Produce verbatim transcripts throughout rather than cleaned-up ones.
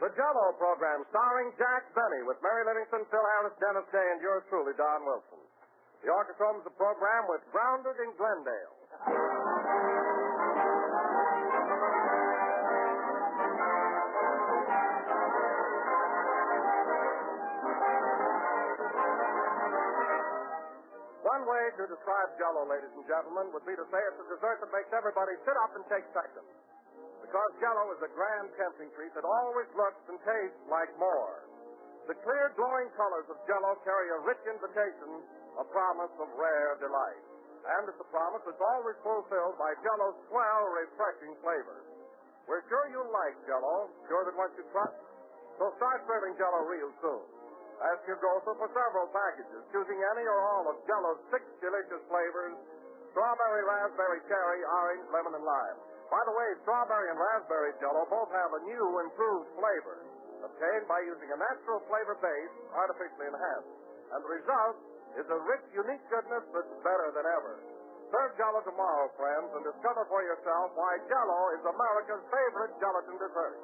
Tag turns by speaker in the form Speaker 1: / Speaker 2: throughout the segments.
Speaker 1: The Jell-O program starring Jack Benny with Mary Livingston, Phil Harris, Dennis Day, and yours truly, Don Wilson. The orchestra opens the program with Grounded in Glendale. One way to describe Jell-O, ladies and gentlemen, would be to say it's a dessert that makes everybody sit up and take seconds. Because Jell-O is a grand tempting treat that always looks and tastes like more. The clear, glowing colors of Jell-O carry a rich invitation, a promise of rare delight. And it's a promise that's always fulfilled by Jell-O's swell, refreshing flavors. We're sure you'll like Jell-O, sure that once you trust. So start serving Jell-O real soon. Ask your grocer for several packages, choosing any or all of Jell-O's six delicious flavors: strawberry, raspberry, cherry, orange, lemon, and lime. By the way, strawberry and raspberry Jell-O both have a new, improved flavor, obtained by using a natural flavor base artificially enhanced. And the result is a rich, unique goodness that's better than ever. Serve Jell-O tomorrow, friends, and discover for yourself why Jell-O is America's favorite gelatin dessert.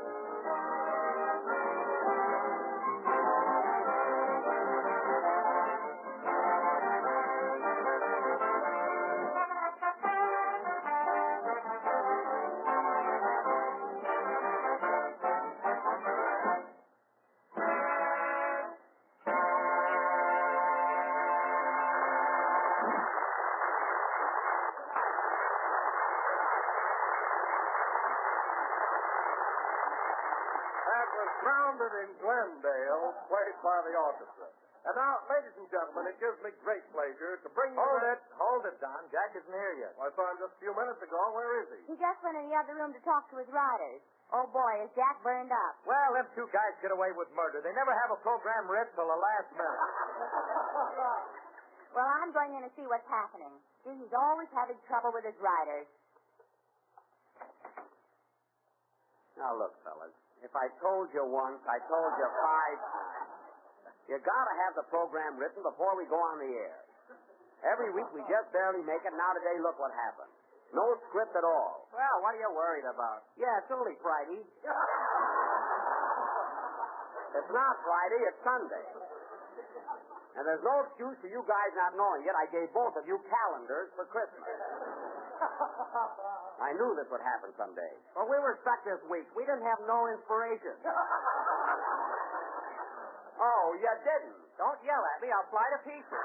Speaker 1: Grounded in Glendale, played by the orchestra. And now, ladies and gentlemen, it gives me great pleasure to bring you...
Speaker 2: Hold it, hold it, Don. Jack isn't here yet.
Speaker 1: I saw him just a few minutes ago. Where is he?
Speaker 3: He just went in the other room to talk to his riders. Oh, boy, is Jack burned up.
Speaker 2: Well, them two guys get away with murder. They never have a program read till the last minute.
Speaker 3: Well, I'm going in to see what's happening. See, he's always having trouble with his riders.
Speaker 2: Now, look, fellas. If I told you once, I told you five. You gotta have the program written before we go on the air. Every week we just barely make it. Now today, look what happened. No script at all.
Speaker 4: Well, what are you worried about?
Speaker 2: Yeah, it's only Friday. It's not Friday, it's Sunday. And there's no excuse for you guys not knowing it. I gave both of you calendars for Christmas. I knew this would happen someday.
Speaker 4: Well, we were stuck this week. We didn't have no inspiration.
Speaker 2: Oh, you didn't?
Speaker 4: Don't yell at me. I'll fly to pieces.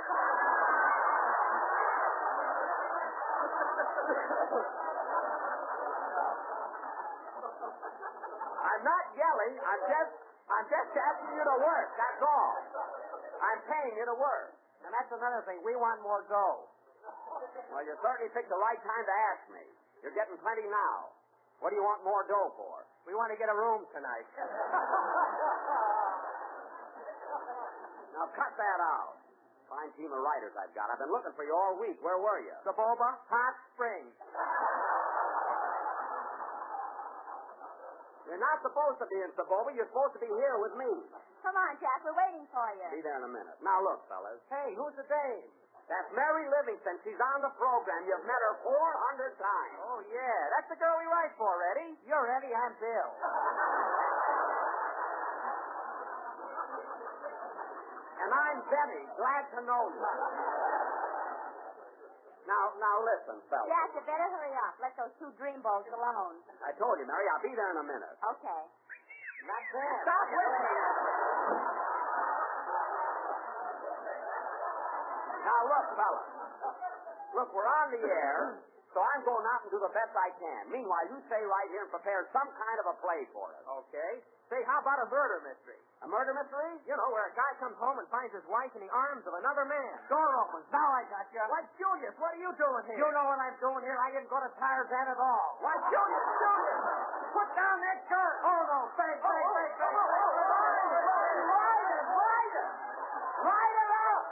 Speaker 2: I'm not yelling. I'm just, I'm just asking you to work. That's all. I'm paying you to work.
Speaker 4: And that's another thing. We want more dough.
Speaker 2: Well, you certainly picked the right time to ask me. You're getting plenty now. What do you want more dough for?
Speaker 4: We want to get a room tonight.
Speaker 2: Now, cut that out. Fine team of writers I've got. I've been looking for you all week. Where were you?
Speaker 4: Saboba, Hot Springs.
Speaker 2: You're not supposed to be in Saboba. You're supposed to be here with me.
Speaker 3: Come on, Jack. We're waiting for you.
Speaker 2: Be there in a minute. Now, look, fellas.
Speaker 4: Hey, who's the dame?
Speaker 2: That's Mary Livingston. She's on the program. You've met her four hundred times.
Speaker 4: Oh, yeah. That's the girl we write for, Eddie. You're Eddie. I'm Bill.
Speaker 2: And I'm Benny. Glad to know you. Now, now listen, fellas.
Speaker 3: Jack, you better hurry up. Let those two dreamboats alone.
Speaker 2: I told you, Mary, I'll be there in a minute.
Speaker 3: Okay.
Speaker 2: Not there. Stop whistling. Now, look, fellas. Look, we're on the air, so I'm going out and do the best I can. Meanwhile, you stay right here and prepare some kind of a play for us.
Speaker 4: Okay. Say, how about a murder mystery?
Speaker 2: A murder mystery?
Speaker 4: You know, where a guy comes home and finds his wife in the arms of another man. Door opens. Now I got you. Why, Julius, what are you doing here? You know what I'm doing here. I didn't go to Tarzan at all. Why, Julius, Julius, put down that gun. Oh, no. Bang, bang, bang, bang. Oh, oh, oh, Ride it, ride it. Ride it out.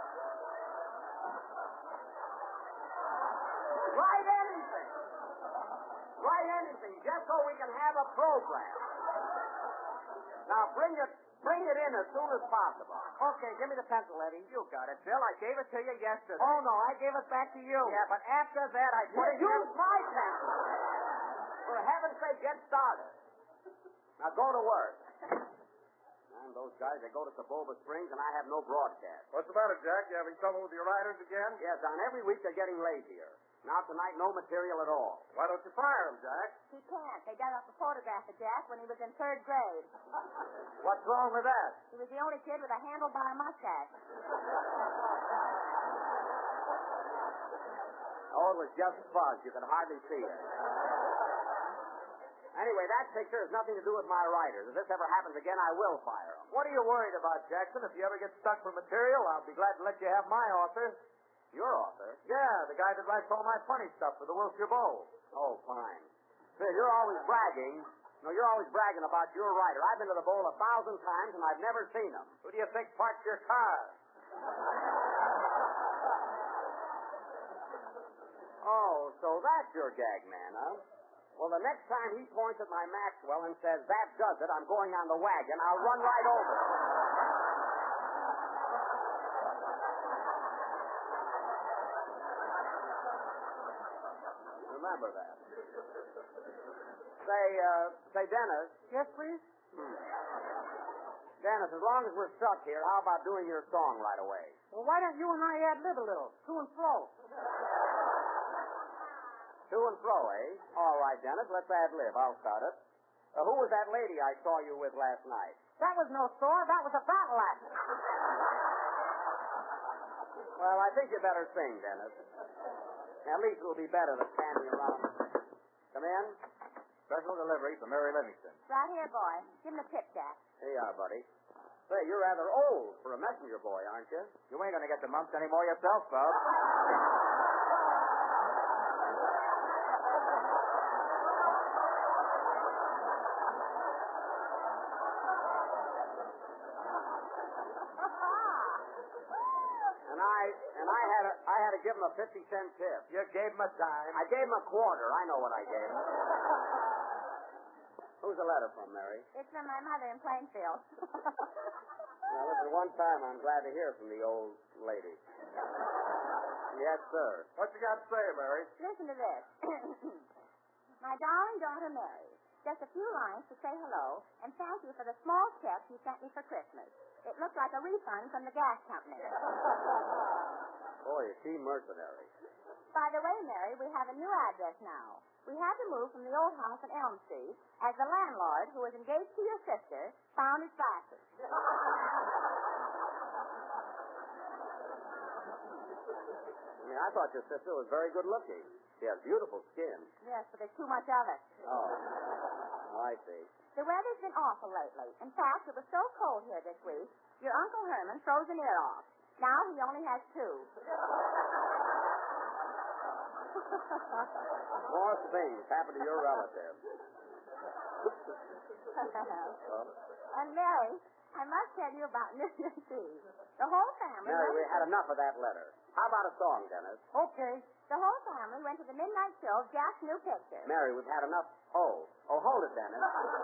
Speaker 2: Write anything. Write anything, just so we can have a program. Now, bring it, bring it in as soon as possible.
Speaker 4: Okay, give me the pencil, Eddie. You got it, Bill. I gave it to you yesterday.
Speaker 2: Oh, no, I gave it back to you.
Speaker 4: Yeah, but after that, I put it in...
Speaker 2: Use my pencil. For heaven's sake, get started. Now, go to work. And those guys, they go to Saboba Springs, and I have no broadcast.
Speaker 1: What's the matter, Jack? You having trouble with your riders again?
Speaker 2: Yeah, Don, every week they're getting lazier. Now tonight, no material at all.
Speaker 1: Why don't you fire them, Jack?
Speaker 3: He can't. They dug up a photograph of Jack when he was in third grade.
Speaker 2: What's wrong with that?
Speaker 3: He was the only kid with a handlebar mustache.
Speaker 2: Oh, it was just fuzz. You could hardly see it. Anyway, that picture has nothing to do with my writers. If this ever happens again, I will fire them.
Speaker 4: What are you worried about, Jackson? If you ever get stuck for material, I'll be glad to let you have my author.
Speaker 2: Your author?
Speaker 4: Yeah, the guy that writes all my funny stuff for the Wilshire Bowl.
Speaker 2: Oh, fine. Phil, you're always bragging. No, you're always bragging about your writer. I've been to the bowl a thousand times, and I've never seen him.
Speaker 4: Who do you think parked your car?
Speaker 2: Oh, so that's your gag man, huh? Well, the next time he points at my Maxwell and says, that does it, I'm going on the wagon, I'll run right over him. Remember that. Say, uh, say, Dennis.
Speaker 4: Yes, please?
Speaker 2: Hmm. Dennis, as long as we're stuck here, how about doing your song right away?
Speaker 4: Well, why don't you and I ad-lib a little? To and fro.
Speaker 2: To and fro, eh? All right, Dennis, let's ad-lib. I'll start it. Uh, who was that lady I saw you with last night?
Speaker 4: That was no store. That was a battle act.
Speaker 2: Well, I think you better sing, Dennis. At least it'll be better than standing around. Come in.
Speaker 1: Special delivery for Mary Livingston.
Speaker 3: Right here, boy. Give him a tip, Jack.
Speaker 2: Here you are, buddy. Say, you're rather old for a messenger boy, aren't you?
Speaker 1: You ain't going to get the mumps anymore yourself, Bub.
Speaker 2: And I and I had a, I had to give him a fifty cent tip.
Speaker 4: You gave him a dime.
Speaker 2: I gave him a quarter. I know what I gave him. Who's the letter from, Mary?
Speaker 3: It's from my mother in Plainfield.
Speaker 2: Now, listen, one time I'm glad to hear from the old lady. Yes, sir.
Speaker 1: What you got to say, Mary?
Speaker 3: Listen to this. My darling daughter, Mary. Just a few lines to say hello and thank you for the small check you sent me for Christmas. It looked like a refund from the gas company.
Speaker 2: Boy, is she mercenary.
Speaker 3: By the way, Mary, we have a new address now. We had to move from the old house on Elm Street as the landlord, who was engaged to your sister, found his glasses.
Speaker 2: I mean, I thought your sister was very good looking. She has beautiful skin.
Speaker 3: Yes, but there's too much of it.
Speaker 2: Oh, I see.
Speaker 3: The weather's been awful lately. In fact, it was so cold here this week, your Uncle Herman froze an ear off. Now he only has two.
Speaker 2: More things happen to your relative.
Speaker 3: And Mary, I must tell you about New Year's Eve. The whole family...
Speaker 2: Mary, we had enough of that letter. How about a song, Dennis?
Speaker 4: Okay.
Speaker 3: The whole family went to the midnight show of Jack's new picture.
Speaker 2: Mary, we've had enough. Oh. Oh, hold it, Dennis.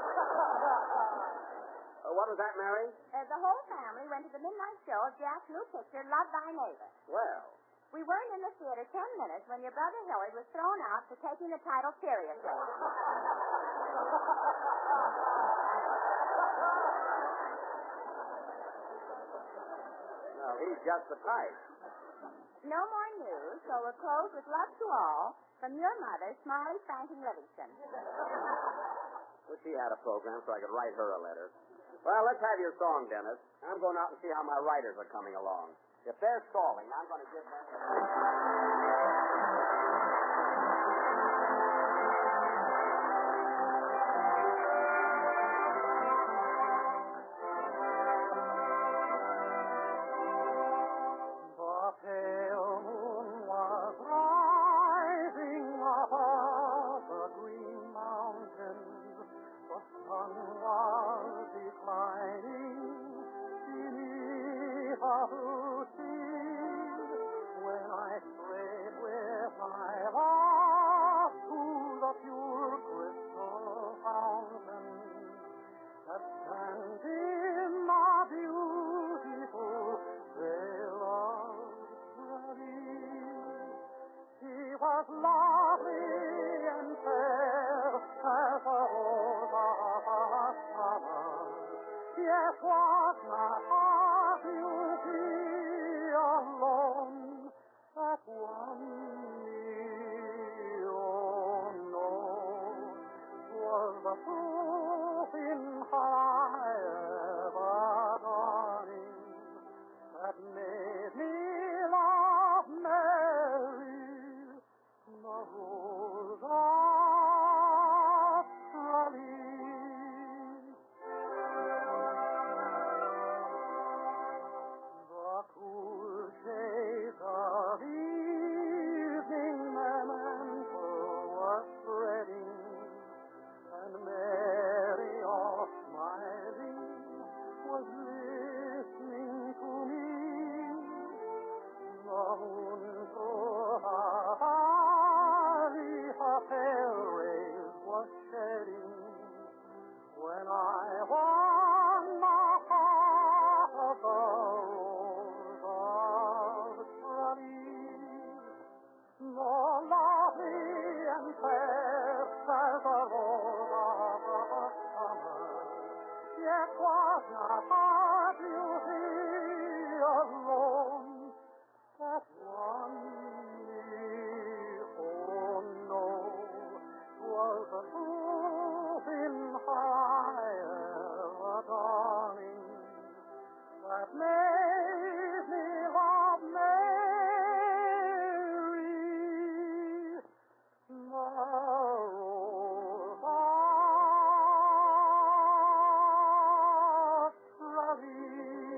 Speaker 2: uh, what was that, Mary?
Speaker 3: Uh, the whole family went to the midnight show of Jack's new picture, Love Thy Neighbor.
Speaker 2: Well.
Speaker 3: We weren't in the theater ten minutes when your brother Hillard was thrown out for taking the title seriously.
Speaker 2: No, he's just the type.
Speaker 3: No more news, so we'll close with love to all from your mother, Smiley Franklin Livingston.
Speaker 2: Wish she had a program so I could write her a letter. Well, let's have your song, Dennis. I'm going out and see how my writers are coming along. If they're stalling, I'm going to give them...
Speaker 1: The pale moon was rising above the green mountains. The sun was declining beneath a blue sea. When I strayed with my love to the pure crystal fountain that stands in a beautiful vale of Galilee. He was lovely and fair as a rose of a summer
Speaker 5: Yet was not half you be alone that won me, oh no, 'twas the proof in her ever dawning that made me love Mary, the rose of Tralee. The cool shades of evening memento were spreading, and Mary, all smiling, was listening to me. The moon through her valley her pale rays was shedding, when I won the heart of the rose of Tralee. No lovely and fair as the rose of the summer, yet was not her beauty alone that won me, oh no, 'twas the proof in her ever dawning that made me love Mary, the rose of Tralee.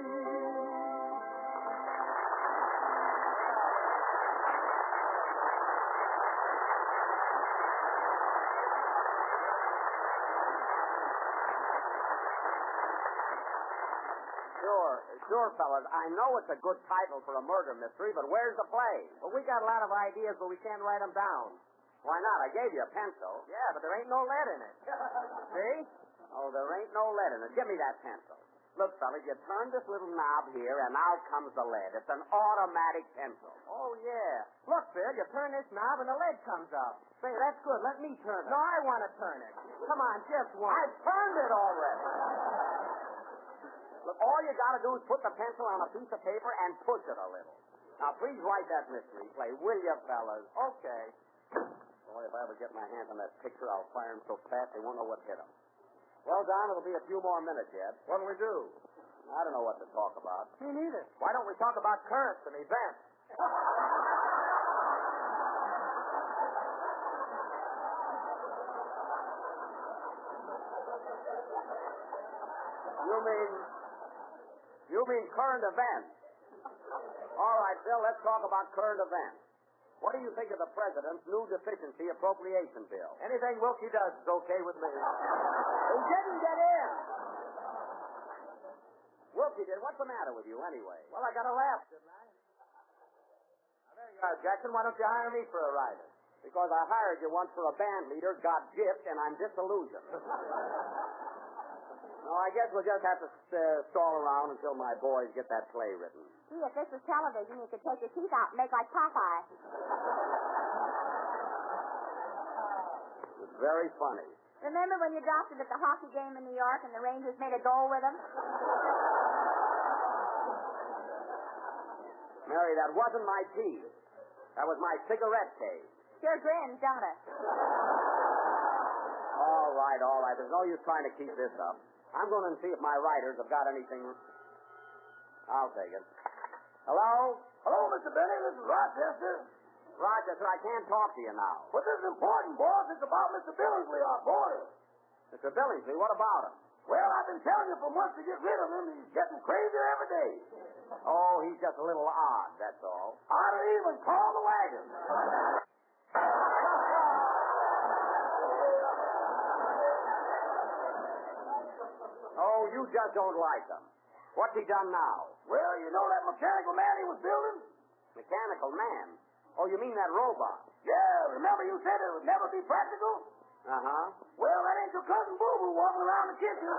Speaker 2: Sure, sure, fellas. I know it's a good title for a murder mystery, but where's the play?
Speaker 4: Well, we got a lot of ideas, but we can't write them down.
Speaker 2: Why not? I gave you a pencil.
Speaker 4: Yeah, but there ain't no lead in it. See?
Speaker 2: Oh, there ain't no lead in it. Give me that pencil. Look, fellas, you turn this little knob here, and out comes the lead. It's an automatic pencil.
Speaker 4: Oh, yeah. Look, Phil, you turn this knob and the lead comes up. Say, that's good. Let me turn it. No, I want to turn it. Come on, just one.
Speaker 2: I've turned it already. Look, all you got to do is put the pencil on a piece of paper and push it a little. Now, please write that mystery play, will you, fellas?
Speaker 4: Okay.
Speaker 2: Boy, if I ever get my hands on that picture, I'll fire them so fast they won't know what hit them. Well, Don, it'll be a few more minutes yet.
Speaker 1: What'll we do?
Speaker 2: I don't know what to talk about.
Speaker 5: Me neither.
Speaker 4: Why don't we talk about currents and events?
Speaker 2: You mean, you mean current events? All right, Bill, let's talk about current events. What do you think of the President's new deficiency appropriation bill?
Speaker 4: Anything Wilkie does is okay with me.
Speaker 2: He didn't get in. Wilkie did. What's the matter with you, anyway?
Speaker 4: Well, I got a laugh, didn't I? Now, there you are, Jackson. Why don't you hire me for a rider?
Speaker 2: Because I hired you once for a band leader, got gypped, and I'm disillusioned. No, I guess we'll just have to uh, stall around until my boys get that play written.
Speaker 3: Gee, if this was television, you could take your teeth out and make like Popeye.
Speaker 2: It's very funny.
Speaker 3: Remember when you dropped it at the hockey game in New York and the Rangers made a goal with him?
Speaker 2: Mary, that wasn't my teeth. That was my cigarette case.
Speaker 3: Sure grins, don't it?
Speaker 2: All right, all right. There's no use trying to keep this up. I'm going to see if my writers have got anything. I'll take it. Hello?
Speaker 6: Hello, Mister Benny. This is Rochester.
Speaker 2: Rochester, I can't talk to you now.
Speaker 6: But this is important, boss. It's about Mister Billingsley, our boarder.
Speaker 2: Mister Billingsley, what about him?
Speaker 6: Well, I've been telling you for months to get rid of him. He's getting crazier every day.
Speaker 2: Oh, he's just a little odd, that's all.
Speaker 6: I don't even call the wagon.
Speaker 2: Oh, you just don't like him. What's he done now?
Speaker 6: Well, you know that mechanical man he was building?
Speaker 2: Mechanical man? Oh, you mean that robot?
Speaker 6: Yeah, remember you said it would never be practical?
Speaker 2: Uh-huh.
Speaker 6: Well, that ain't your cousin Boo-Boo walking around the kitchen.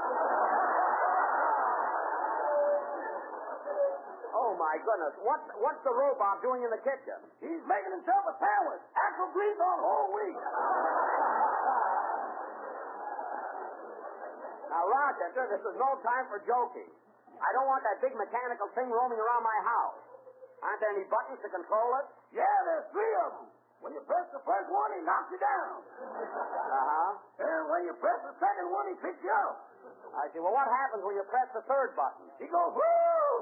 Speaker 2: Oh, my goodness. What, what's the robot doing in the kitchen?
Speaker 6: He's making himself a sandwich. Axle grease on whole wheat.
Speaker 2: Now, Rochester, this is no time for joking. I don't want that big mechanical thing roaming around my house. Aren't there any buttons to control it?
Speaker 6: Yeah, there's three of them. When you press the first one, he knocks you down.
Speaker 2: Uh-huh.
Speaker 6: And when you press the second one, he picks you up.
Speaker 2: I see. Well, what happens when you press the third button?
Speaker 6: He goes, woo!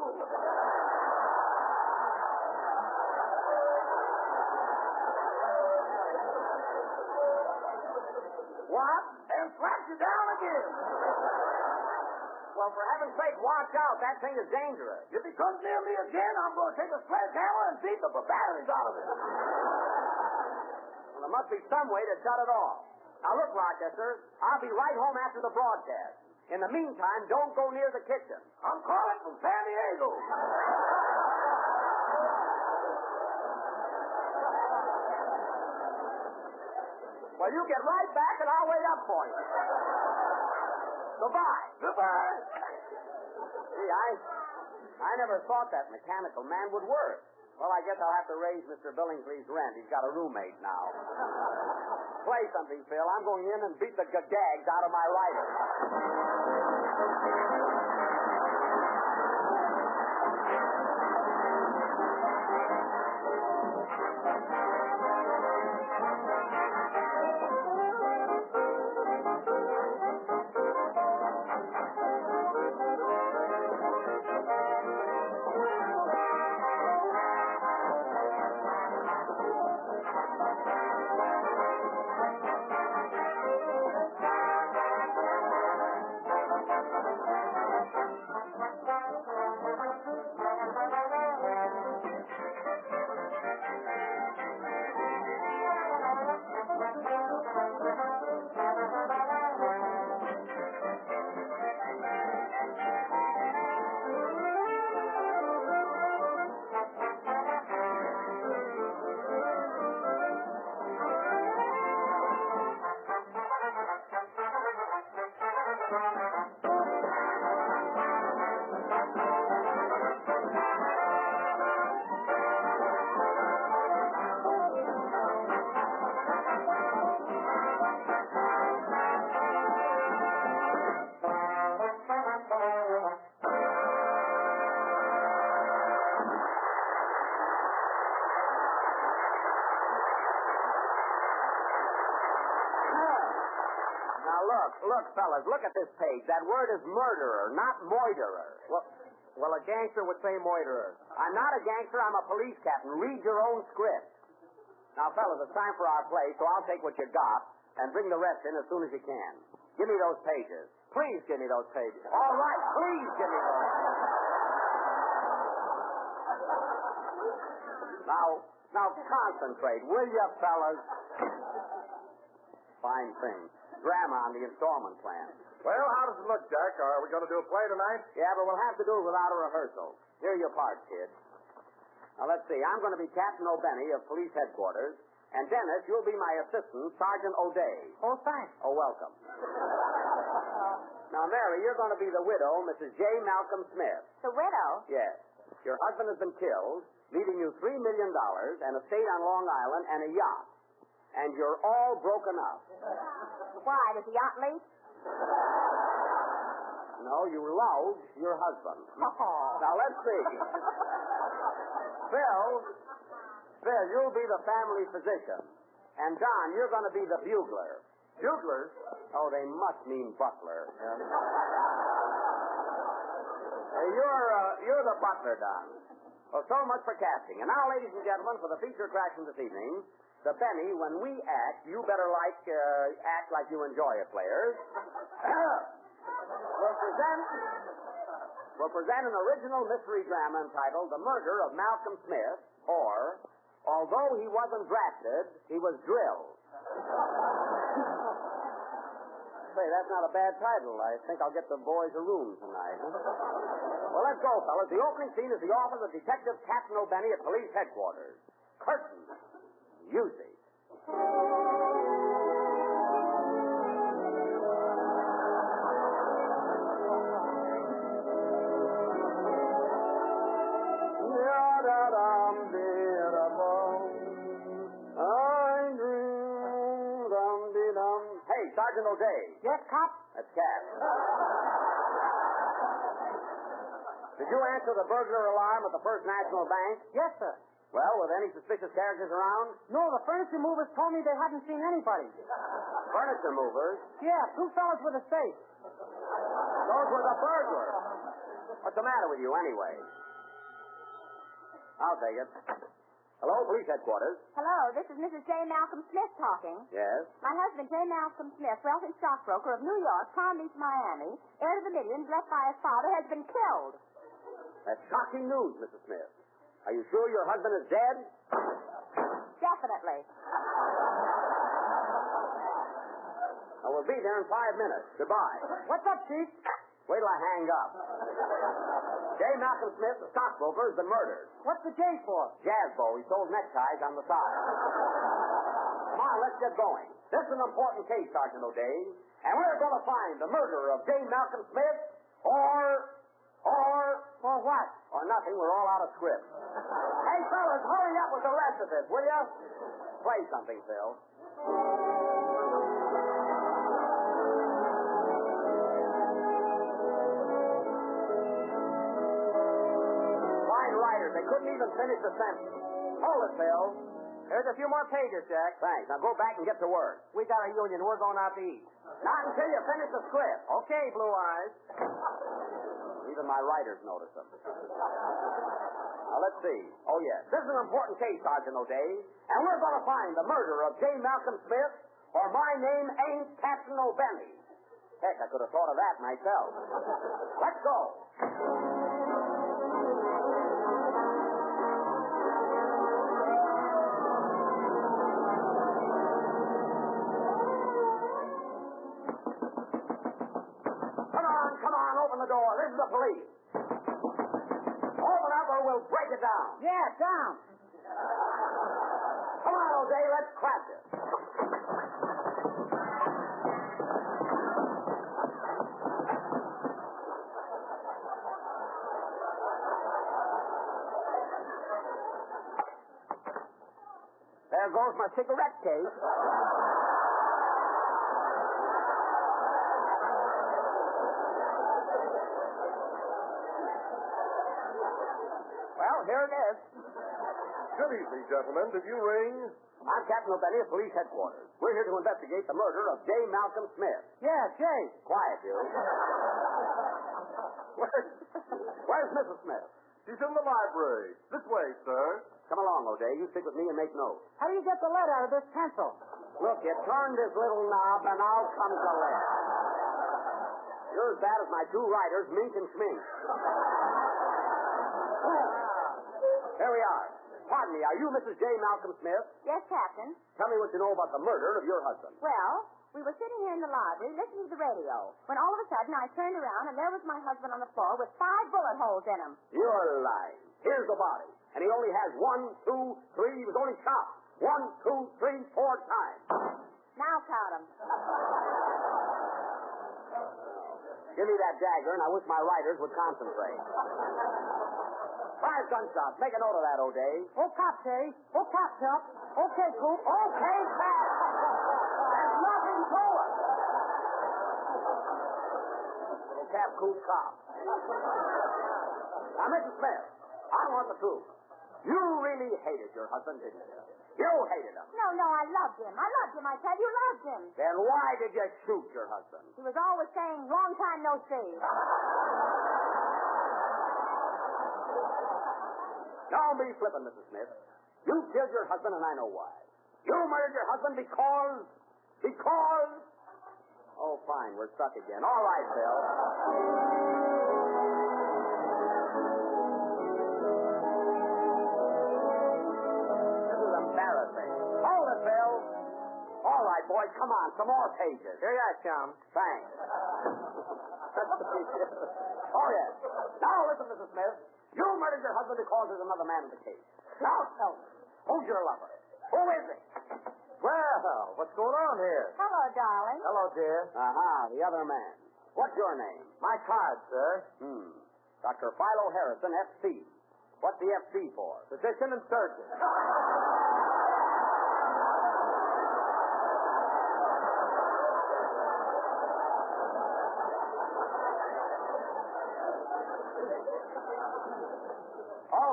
Speaker 2: What?
Speaker 6: And slaps you down again.
Speaker 2: Well, for heaven's sake, watch out. That thing is dangerous.
Speaker 6: If he comes near me again, I'm going to take a sledgehammer and beat the batteries out of it.
Speaker 2: Well, there must be some way to shut it off. Now, look, Rochester, I'll be right home after the broadcast. In the meantime, don't go near the kitchen.
Speaker 6: I'm calling from San Diego.
Speaker 2: Well, you get right back and I'll wait up for you. Goodbye.
Speaker 6: Goodbye.
Speaker 2: Gee, I, I never thought that mechanical man would work. Well, I guess I'll have to raise Mister Billingsley's rent. He's got a roommate now. Play something, Phil. I'm going in and beat the gags out of my writer. Look, fellas, look at this page. That word is murderer, not moiterer. Well, well, a gangster would say moiterer. I'm not a gangster. I'm a police captain. Read your own script. Now, fellas, it's time for our play, so I'll take what you got and bring the rest in as soon as you can. Give me those pages. Please give me those pages. All right, please give me those. Now, now concentrate, will you, fellas? Fine thing. Drama on the installment plan.
Speaker 1: Well, how does it look, Jack? Are we going to do a play tonight?
Speaker 2: Yeah, but we'll have to do it without a rehearsal. Here are your parts, kid. Now, let's see. I'm going to be Captain O'Benny of Police Headquarters. And, Dennis, you'll be my assistant, Sergeant O'Day.
Speaker 4: Oh, thanks.
Speaker 2: Oh, welcome. Now, Mary, you're going to be the widow, Missus J. Malcolm Smith.
Speaker 3: The widow?
Speaker 2: Yes. Your husband has been killed, leaving you three million dollars, an estate on Long Island, and a yacht. And you're all broken up.
Speaker 3: Why? Does the yacht leak?
Speaker 2: No, you loused your husband.
Speaker 3: Oh.
Speaker 2: Now, let's see. Phil, Phil, you'll be the family physician. And, Don, you're going to be the bugler.
Speaker 1: Bugler?
Speaker 2: Oh, they must mean butler. Uh, you're, uh, you're the butler, Don. Well, so much for casting. And now, ladies and gentlemen, for the feature attraction this evening, the Benny, when we act, you better like uh, act like you enjoy it, players. we'll present we'll present an original mystery drama entitled The Murder of Malcolm Smith, or Although He Wasn't Drafted, He Was Drilled. Say, that's not a bad title. I think I'll get the boys a room tonight. Huh? Well, let's go, fellas. The opening scene is the office of Detective Captain O'Benny at Police Headquarters. Curtain. Music. Hey, Sergeant Sergeant O'Day.
Speaker 4: Yes, cop?
Speaker 2: That's Cap. Did you answer the burglar alarm at the First National Bank?
Speaker 4: Yes, sir.
Speaker 2: Well, were there any suspicious characters around?
Speaker 4: No, the furniture movers told me they hadn't seen anybody.
Speaker 2: Furniture movers?
Speaker 4: Yeah, two fellas with a safe.
Speaker 2: Those were the burglars. What's the matter with you, anyway? I'll take it. Hello, police headquarters.
Speaker 3: Hello, this is Missus J. Malcolm Smith talking.
Speaker 2: Yes?
Speaker 3: My husband, J. Malcolm Smith, wealthy stockbroker of New York, Palm Beach, Miami, heir to the millions left by his father, has been killed.
Speaker 2: That's shocking news, Missus Smith. Are you sure your husband is dead?
Speaker 3: Definitely.
Speaker 2: I will be there in five minutes. Goodbye.
Speaker 4: What's up, Chief?
Speaker 2: Wait till I hang up. J. Malcolm Smith, the stockbroker, has been murdered.
Speaker 4: What's the J for?
Speaker 2: Jazzbo. He sold neckties on the side. Come on, let's get going. This is an important case, Sergeant O'Day, and we're going to find the murderer of J. Malcolm Smith, or, or...
Speaker 4: For what?
Speaker 2: Or nothing. We're all out of script. Hey, fellas, hurry up with the rest of this, will you? Play something, Phil. Fine writers. They couldn't even finish the sentence. Hold it, Phil.
Speaker 4: There's a few more pages, Jack.
Speaker 2: Thanks. Now go back and get to work.
Speaker 4: We got a union. We're going out to eat.
Speaker 2: Not until you finish the script.
Speaker 4: Okay, Blue Eyes.
Speaker 2: Even my writers notice them. Now, let's see. Oh, yes. This is an important case, Sergeant O'Day, and we're going to find the murderer of J. Malcolm Smith, or my name ain't Captain O'Benny. Heck, I could have thought of that myself. Let's go. Come on, come on, open the door. This is the police. Open up or we'll break it down.
Speaker 4: Yeah, down.
Speaker 2: Come on, O'Day, let's crash it.
Speaker 4: There goes my cigarette case. Well, here it is.
Speaker 1: Good evening, gentlemen. Did you ring?
Speaker 2: I'm Captain O'Benny of Police Headquarters. We're here to investigate the murder of J. Malcolm Smith.
Speaker 4: Yeah, Jay.
Speaker 2: Quiet, you. Where's, where's Missus Smith?
Speaker 1: She's in the library. This way, sir.
Speaker 2: Come along, O'Day. You stick with me and make notes.
Speaker 4: How do you get the lead out of this pencil?
Speaker 2: Look, you turn this little knob and out comes the lead. You're as bad as my two writers, Mink and Schmink. Here we are. Pardon me, are you Missus J. Malcolm Smith?
Speaker 3: Yes, Captain.
Speaker 2: Tell me what you know about the murder of your husband.
Speaker 3: Well, we were sitting here in the library listening to the radio when all of a sudden I turned around and there was my husband on the floor with five bullet holes in him.
Speaker 2: You're lying. Here's the body. And he only has one, two, three. He was only shot one, two, three, four times.
Speaker 3: Now count them.
Speaker 2: Give me that dagger, and I wish my writers would concentrate. Five gunshots. Make a note of that, O'Day.
Speaker 4: Oh, cop, Jay. Oh, cop, Chuck. Okay, Coop.
Speaker 2: Okay, Pat. There's nothing to it. Little Cap Coop cop. Now, Missus Smith, I want the truth. You really hated your husband, didn't you? You hated him.
Speaker 3: No, no, I loved him. I loved him. I tell you, loved him.
Speaker 2: Then why did you shoot your husband?
Speaker 3: He was always saying, long time no see.
Speaker 2: Don't be flippant, Missus Smith. You killed your husband, and I know why. You murdered your husband because... Because... Oh, fine. We're stuck again. All right, Bill. This is embarrassing. Hold it, Bill. All right, boys, come on. Some more pages.
Speaker 4: Here you are, chum.
Speaker 2: Thanks. Oh, yes. Now, listen, Missus Smith. You murdered your husband because there's another man in the case. Now tell me, who's your lover? Who is he?
Speaker 1: Well, what's going on here?
Speaker 3: Hello, darling.
Speaker 1: Hello, dear.
Speaker 2: Aha, the other man. What's your name?
Speaker 1: My card, sir.
Speaker 2: Hmm. Doctor Philo Harrison, F C. What's the F C for?
Speaker 1: Physician and surgeon.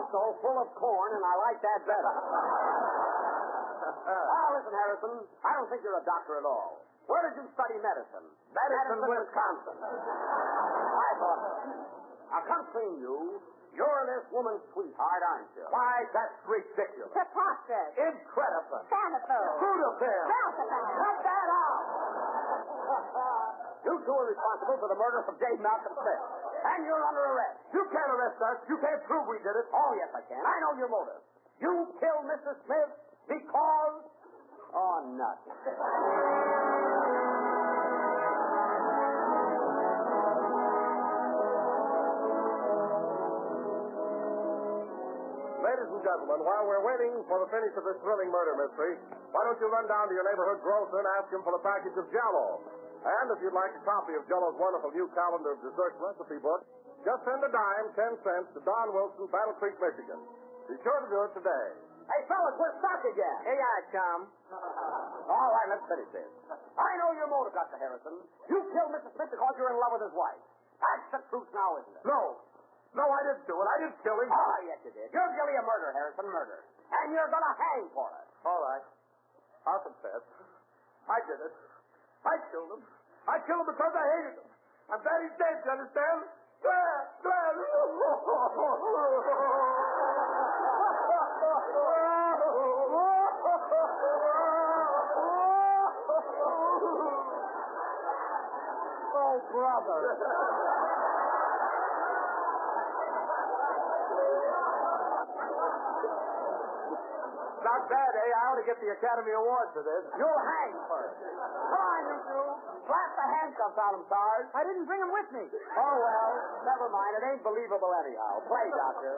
Speaker 2: also full of corn, and I like that better. Ah, listen, Harrison, I don't think you're a doctor at all. Where did you study medicine?
Speaker 6: Medicine,
Speaker 2: Wisconsin. I thought so. Now, come clean, you. You're this woman's sweetheart, aren't you?
Speaker 6: Why, that's ridiculous.
Speaker 3: Preposterous.
Speaker 6: Incredible.
Speaker 3: Santaphil.
Speaker 6: Fruitafil.
Speaker 3: Falsified.
Speaker 2: Cut that out! You two are responsible for the murder of Dave Malcolm Smith. And you're under arrest.
Speaker 6: You can't arrest us. You can't prove we did it.
Speaker 2: Oh, yes, I can. I know your motive. You killed Missus Smith because... Oh, nothing.
Speaker 1: Ladies and gentlemen, while we're waiting for the finish of this thrilling murder mystery, why don't you run down to your neighborhood grocer and ask him for a package of Jell-O? And if you'd like a copy of Jell-O's wonderful new calendar of dessert recipe book, just send a dime, ten cents, to Don Wilson, Battle Creek, Michigan. Be sure to do it today.
Speaker 2: Hey, fellas, we're stuck again.
Speaker 4: Here you are, chum.
Speaker 2: All right, let's finish this. I know your motive, Doctor Harrison. You killed Missus Smith because you're in love with his wife. That's the truth now, isn't it?
Speaker 6: No. No, I didn't do it. I didn't kill him.
Speaker 2: Oh, yes, you did. You're guilty of murder, Harrison, murder. And you're going to hang for it.
Speaker 6: All right. I'll confess. I did it. I killed him. I killed him because I hated him. I'm glad he's dead, you understand? Glad, glad.
Speaker 2: Oh, brother.
Speaker 6: Not bad, eh? I ought to get the Academy Award for this.
Speaker 2: You'll hang for it. Come on, you two. Slap the handcuffs on him, Sarge.
Speaker 4: I didn't bring him with me.
Speaker 2: Oh, well, never mind. It ain't believable anyhow. Play, Doctor.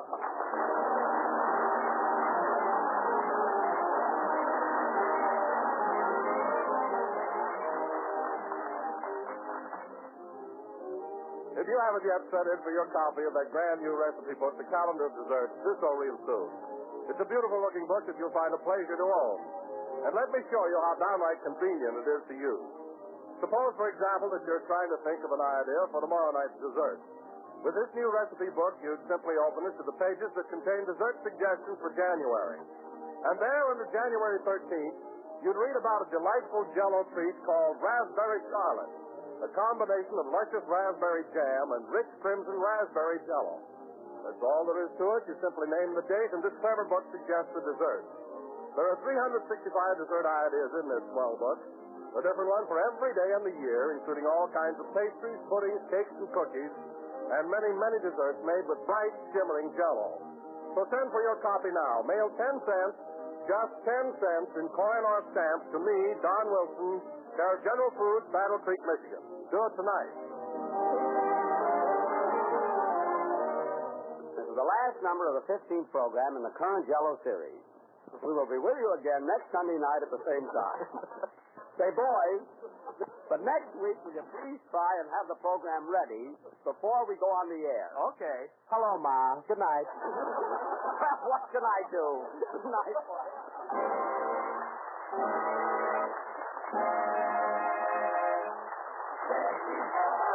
Speaker 1: If you haven't yet sent in for your copy of that grand new recipe book, The Calendar of Desserts, do so real soon. It's a beautiful-looking book that you'll find a pleasure to own. And let me show you how downright convenient it is to use. Suppose, for example, that you're trying to think of an idea for tomorrow night's dessert. With this new recipe book, you'd simply open it to the pages that contain dessert suggestions for January. And there, on the January thirteenth, you'd read about a delightful Jell-O treat called Raspberry Charlotte, a combination of luscious raspberry jam and rich crimson raspberry Jell-O. That's all there is to it. You simply name the date, and this clever book suggests the dessert. There are three hundred sixty-five dessert ideas in this swell book, a different one for every day in the year, including all kinds of pastries, puddings, cakes, and cookies, and many, many desserts made with bright, shimmering Jell-O. So send for your copy now. Mail ten cents, just ten cents in coin or stamp to me, Don Wilson, care of General Foods, Battle Creek, Michigan. Do it tonight.
Speaker 2: This is the last number of the fifteenth program in the current Jell-O series. We will be with you again next Sunday night at the same time. Say, boys, but next week will you please try and have the program ready before we go on the air?
Speaker 4: Okay.
Speaker 2: Hello, Ma. Good night. What can I do? Good night, boys.
Speaker 5: Thank you.